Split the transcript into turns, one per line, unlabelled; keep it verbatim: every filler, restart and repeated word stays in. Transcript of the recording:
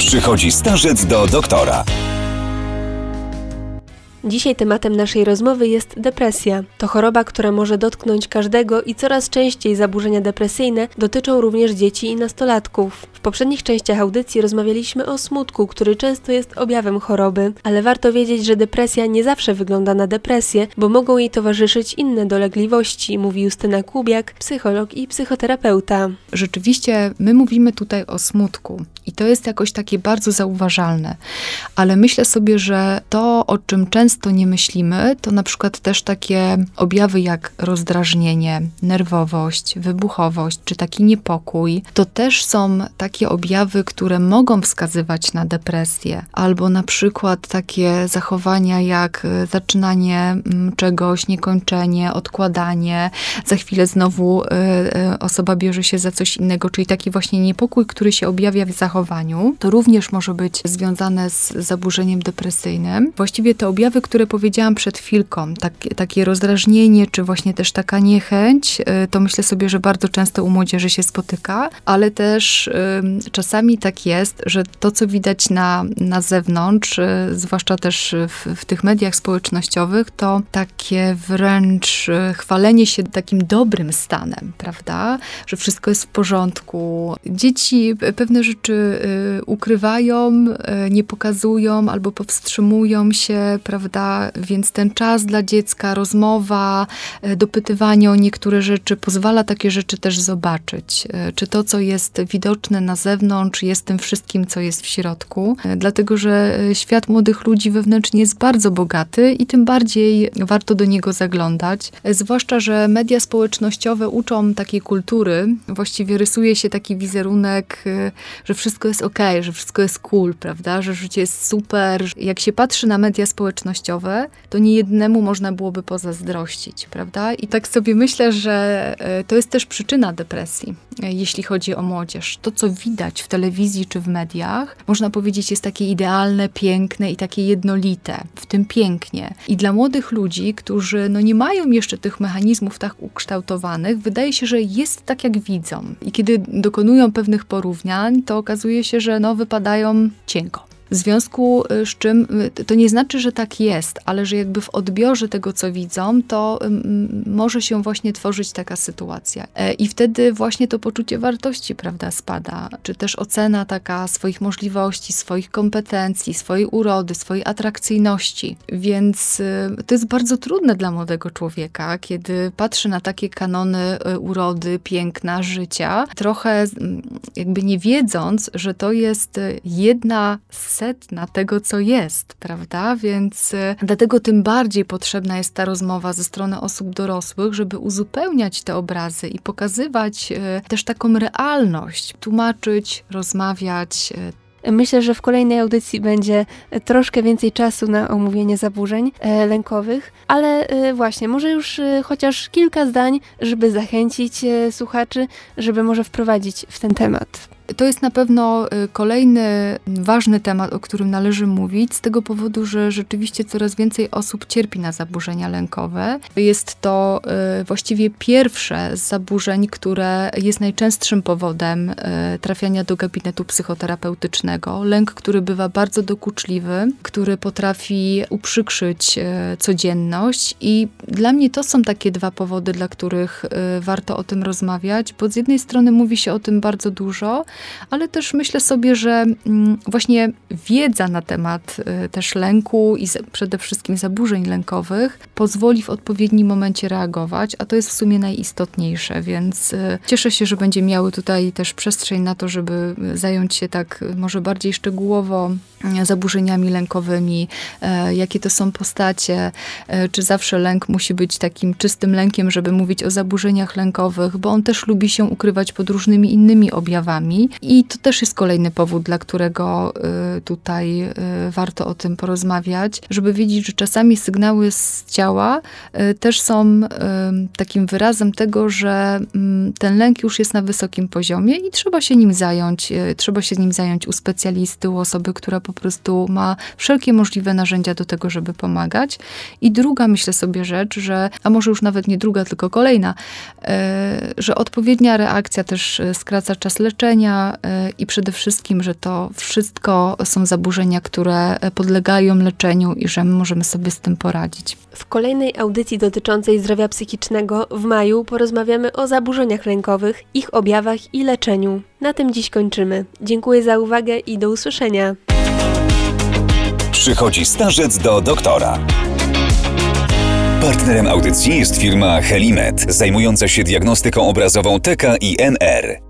Przychodzi starzec do doktora.
Dzisiaj tematem naszej rozmowy jest depresja. To choroba, która może dotknąć każdego i coraz częściej zaburzenia depresyjne dotyczą również dzieci i nastolatków. W poprzednich częściach audycji rozmawialiśmy o smutku, który często jest objawem choroby, ale warto wiedzieć, że depresja nie zawsze wygląda na depresję, bo mogą jej towarzyszyć inne dolegliwości, mówi Justyna Kubiak, psycholog i psychoterapeuta.
Rzeczywiście my mówimy tutaj o smutku i to jest jakoś takie bardzo zauważalne, ale myślę sobie, że to, o czym często nie myślimy, to na przykład też takie objawy jak rozdrażnienie, nerwowość, wybuchowość czy taki niepokój, to też są takie objawy, które mogą wskazywać na depresję, albo na przykład takie zachowania jak zaczynanie czegoś, niekończenie, odkładanie, za chwilę znowu y, y, osoba bierze się za coś innego, czyli taki właśnie niepokój, który się objawia w zachowaniu, to również może być związane z zaburzeniem depresyjnym. Właściwie te objawy, które powiedziałam przed chwilką, tak, takie rozdrażnienie, czy właśnie też taka niechęć, y, to myślę sobie, że bardzo często u młodzieży się spotyka, ale też y, czasami tak jest, że to, co widać na, na zewnątrz, y, zwłaszcza też w, w tych mediach społecznościowych, to takie wręcz y, chwalenie się takim dobrym stanem, prawda? Że wszystko jest w porządku. Dzieci pewne rzeczy y, ukrywają, y, nie pokazują albo powstrzymują się, prawda? Więc ten czas dla dziecka, rozmowa, y, dopytywanie o niektóre rzeczy pozwala takie rzeczy też zobaczyć. Y, czy to, co jest widoczne na zewnątrz, jest tym wszystkim, co jest w środku. Y, dlatego, że świat młodych ludzi wewnętrznie jest bardzo bogaty i tym bardziej warto do niego zaglądać. Y, zwłaszcza, że media społecznościowe uczą takiej kultury. Właściwie rysuje się taki wizerunek, y, że wszystko jest okej, że wszystko jest cool, prawda? Że życie jest super. Jak się patrzy na media społecznościowe, to niejednemu można byłoby pozazdrościć, prawda? I tak sobie myślę, że y, to jest też przyczyna depresji, y, jeśli chodzi o młodzież. To, co widać w telewizji czy w mediach, można powiedzieć, jest takie idealne, piękne i takie jednolite. W tym pięknie. I dla młodych ludzi, którzy no, nie mają jeszcze tych mechanizmów tak ukształtowanych, wydaje się, że jest tak, jak widzą. I kiedy dokonują pewnych porównań, to okazuje się, że no, wypadają cienko. W związku z czym to nie znaczy, że tak jest, ale że jakby w odbiorze tego, co widzą, to m, może się właśnie tworzyć taka sytuacja. E, I wtedy właśnie to poczucie wartości, prawda, spada. Czy też ocena taka swoich możliwości, swoich kompetencji, swojej urody, swojej atrakcyjności. Więc y, to jest bardzo trudne dla młodego człowieka, kiedy patrzy na takie kanony y, urody, piękna, życia, trochę y, jakby nie wiedząc, że to jest jedna z setna tego, co jest, prawda? Więc y, dlatego tym bardziej potrzebna jest ta rozmowa ze strony osób dorosłych, żeby uzupełniać te obrazy i pokazywać y, też taką realność, tłumaczyć, rozmawiać.
Y. Myślę, że w kolejnej audycji będzie troszkę więcej czasu na omówienie zaburzeń e, lękowych, ale e, właśnie, może już e, chociaż kilka zdań, żeby zachęcić e, słuchaczy, żeby może wprowadzić w ten temat.
To jest na pewno kolejny ważny temat, o którym należy mówić, z tego powodu, że rzeczywiście coraz więcej osób cierpi na zaburzenia lękowe. Jest to y, właściwie pierwsze z zaburzeń, które jest najczęstszym powodem y, trafiania do gabinetu psychoterapeutycznego. Lęk, który bywa bardzo dokuczliwy, który potrafi uprzykrzyć y, codzienność i dla mnie to są takie dwa powody, dla których y, warto o tym rozmawiać, bo z jednej strony mówi się o tym bardzo dużo, ale też myślę sobie, że właśnie wiedza na temat też lęku i przede wszystkim zaburzeń lękowych pozwoli w odpowiednim momencie reagować, a to jest w sumie najistotniejsze, więc cieszę się, że będzie miały tutaj też przestrzeń na to, żeby zająć się tak może bardziej szczegółowo zaburzeniami lękowymi, jakie to są postacie, czy zawsze lęk musi być takim czystym lękiem, żeby mówić o zaburzeniach lękowych, bo on też lubi się ukrywać pod różnymi innymi objawami. I to też jest kolejny powód, dla którego y, tutaj y, warto o tym porozmawiać, żeby wiedzieć, że czasami sygnały z ciała y, też są y, takim wyrazem tego, że y, ten lęk już jest na wysokim poziomie i trzeba się nim zająć. Y, trzeba się nim zająć u specjalisty, u osoby, która po prostu ma wszelkie możliwe narzędzia do tego, żeby pomagać. I druga, myślę sobie, rzecz, że, a może już nawet nie druga, tylko kolejna, y, że odpowiednia reakcja też skraca czas leczenia, zaburzenia i przede wszystkim, że to wszystko są zaburzenia, które podlegają leczeniu i że my możemy sobie z tym poradzić.
W kolejnej audycji dotyczącej zdrowia psychicznego w maju porozmawiamy o zaburzeniach lękowych, ich objawach i leczeniu. Na tym dziś kończymy. Dziękuję za uwagę i do usłyszenia.
Przychodzi starzec do doktora. Partnerem audycji jest firma Helimed, zajmująca się diagnostyką obrazową T K i N R.